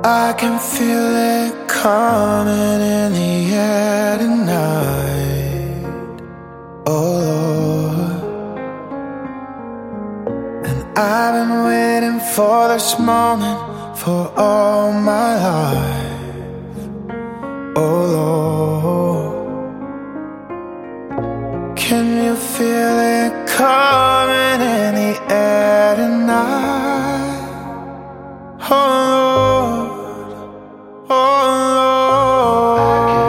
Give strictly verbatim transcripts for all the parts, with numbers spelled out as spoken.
I can feel it coming in the air tonight, oh Lord. And I've been waiting for this moment for all my life, oh Lord. Can you feel it coming in the air tonight, oh Lord? Oh Lord,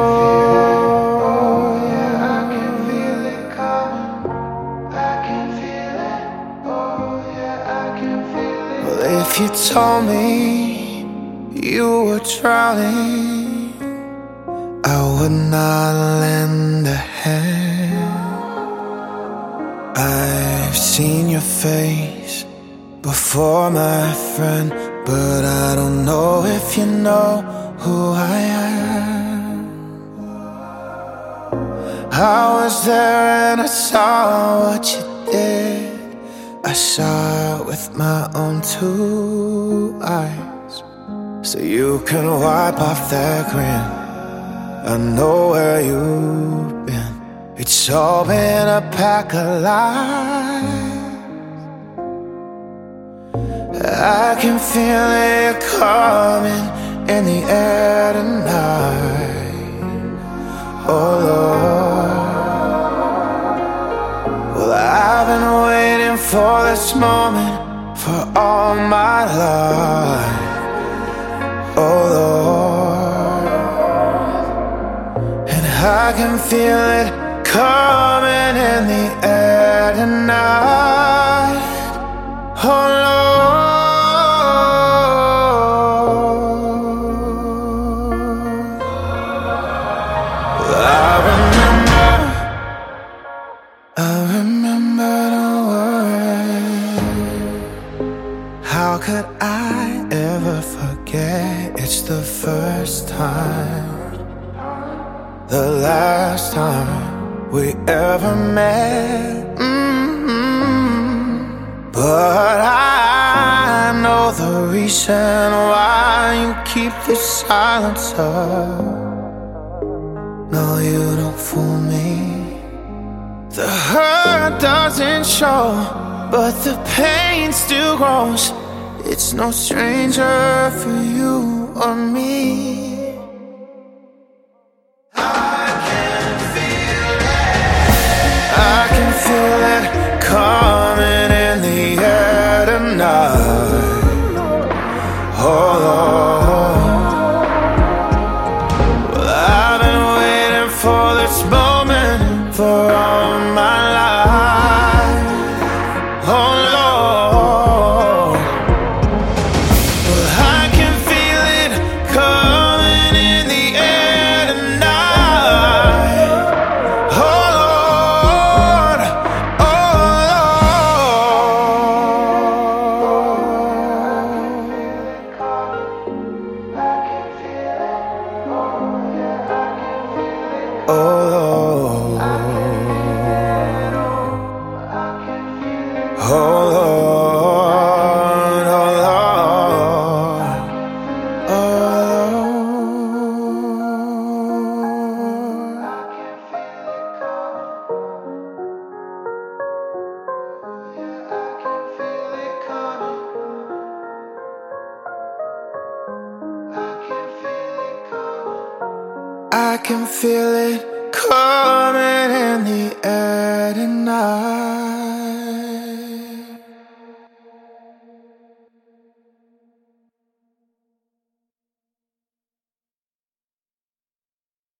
I can feel it, oh yeah, I can feel it coming. I can feel it, oh yeah, I can feel it. Well, if you told me you were drowning, I would not lend a hand. I've seen your face before, my friend, but I don't know if you know who I am. I was there and I saw what you did. I saw it with my own two eyes. So you can wipe off that grin. I know where you've been. It's all been a pack of lies. I can feel it coming in the air tonight, oh Lord. Well, I've been waiting for this moment for all my life, oh Lord. And I can feel it coming in the air tonight, oh Lord. How could I ever forget? It's the first time, the last time we ever met. Mm-hmm. But I know the reason why you keep this silence up. No, you don't fool me. The hurt doesn't show, but the pain still grows. It's no stranger for you or me. I can feel it. I can feel it coming in the air tonight, oh Lord. Well, I've been waiting for this moment for all my life, oh Lord. Well, I can feel it coming in the air tonight, oh Lord, oh Lord. I can feel it, oh yeah, I can feel it, oh Lord. Oh Lord, oh Lord, oh Lord. I can feel it coming. Yeah, I can feel it coming. I can feel it coming. I can feel it coming in the air tonight.